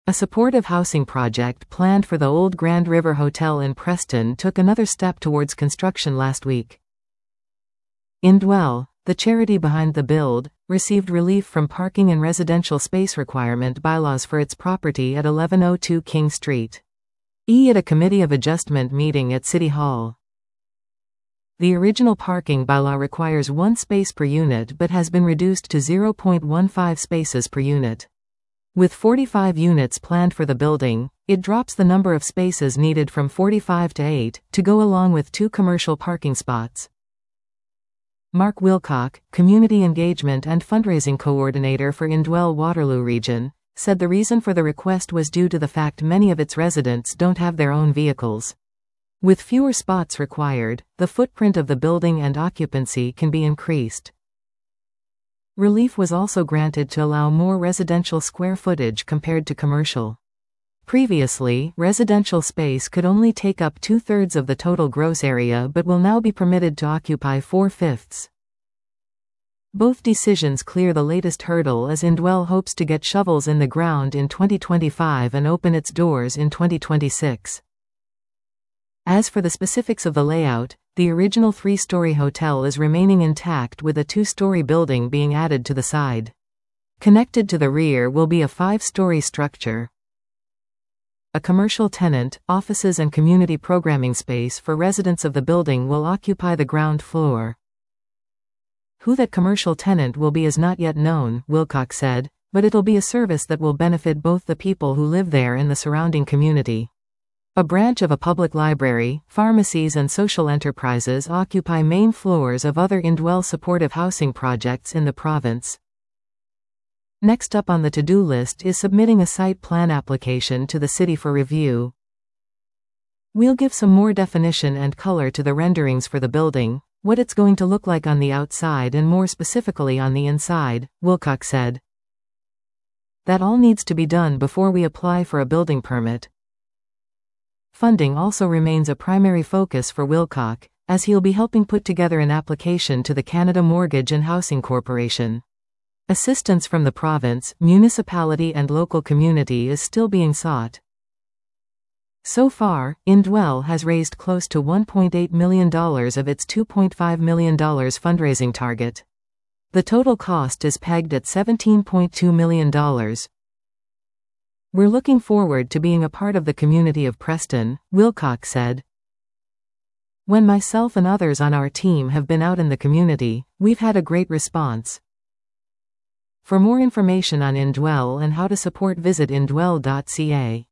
A supportive housing project planned for the old Grand River Hotel in Preston took another step towards construction last week. Indwell, the charity behind the build, received relief from parking and residential space requirement bylaws for its property at 1102 King Street. At a Committee of Adjustment meeting at City Hall. The original parking bylaw requires 1 space per unit but has been reduced to 0.15 spaces per unit. With 45 units planned for the building, it drops the number of spaces needed from 45 to 8, to go along with 2 commercial parking spots. Mark Wilcock, Community Engagement and Fundraising Coordinator for Indwell Waterloo Region, said the reason for the request was due to the fact many of its residents don't have their own vehicles. With fewer spots required, the footprint of the building and occupancy can be increased. Relief was also granted to allow more residential square footage compared to commercial. Previously, residential space could only take up 2/3 of the total gross area but will now be permitted to occupy 4/5. Both decisions clear the latest hurdle as Indwell hopes to get shovels in the ground in 2025 and open its doors in 2026. As for the specifics of the layout, the original 3-story hotel is remaining intact with a 2-story building being added to the side. Connected to the rear will be a 5-story structure. A commercial tenant, offices and community programming space for residents of the building will occupy the ground floor. Who that commercial tenant will be is not yet known, Wilcock said, but it'll be a service that will benefit both the people who live there and the surrounding community. A branch of a public library, pharmacies and social enterprises occupy main floors of other Indwell supportive housing projects in the province. Next up on the to-do list is submitting a site plan application to the city for review. We'll give some more definition and color to the renderings for the building, what it's going to look like on the outside and more specifically on the inside, Wilcock said. That all needs to be done before we apply for a building permit. Funding also remains a primary focus for Wilcock, as he'll be helping put together an application to the Canada Mortgage and Housing Corporation. Assistance from the province, municipality and local community is still being sought. So far, Indwell has raised close to $1.8 million of its $2.5 million fundraising target. The total cost is pegged at $17.2 million. We're looking forward to being a part of the community of Preston, Wilcock said. When myself and others on our team have been out in the community, we've had a great response. For more information on Indwell and how to support, visit indwell.ca.